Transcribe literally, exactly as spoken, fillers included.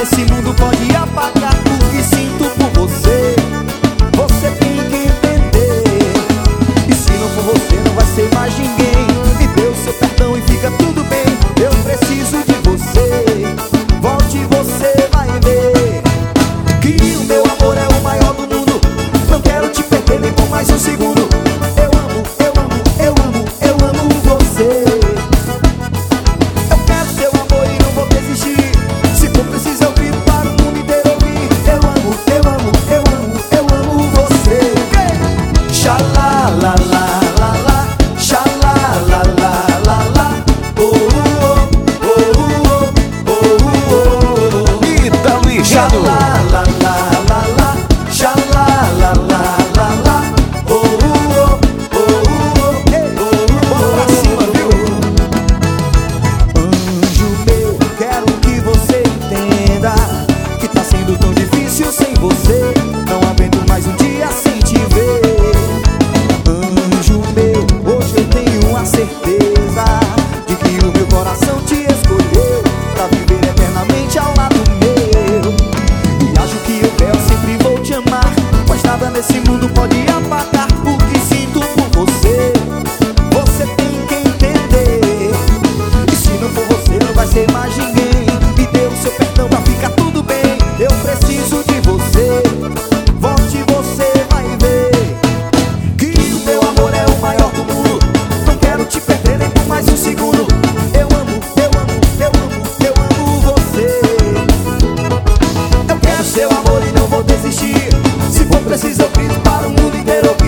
nesse mundo pode apagar o que sinto por você. Você tem que entender. E se não for você, não vai ser mais ninguém. Me dê o seu perdão e fica tudo bem. Eu preciso de você. Volte, você vai ver que o meu amor é o maior do mundo. Não quero te perder nem por mais um segundo. Eu amo, eu amo, eu amo, eu amo você. Eu quero seu amor e não vou desistir. Se for preciso eu grito para o mundo inteiro ouvir. Eu amo, eu amo, eu amo, eu amo você. Xalá, lá, lá, lá, lá. Xalá, lá, lá, lá, lá. Oh, oh, oh, oh, oh, oh. Ítalo e Jado. Xalá, lá, lá, lá, lá. Xalá, lá, lá, lá, lá. Oh, oh, oh, oh, oh. Bora pra cima, viu? Anjo meu, quero que você entenda que tá sendo tão difícil sem você. Não aguento mais um dia sem te ver. Anjo meu, hoje eu tenho a certeza de que o meu coração te escolheu pra viver eternamente ao lado meu. E acho que eu quero, sempre vou te amar, pois nada nesse mundo pode apagar o que sinto por você. Você tem que entender. E se não for você, não vai ser mais ninguém. Me dê o seu perdão pra ficar tudo bem. Eu preciso de você. Volte, você vai ver que o meu amor é o maior do mundo. Não quero te perder nem por mais um segundo. Eu amo, eu amo, eu amo, eu amo você. Eu quero seu amor e não vou desistir. Se for preciso eu grito para o mundo inteiro.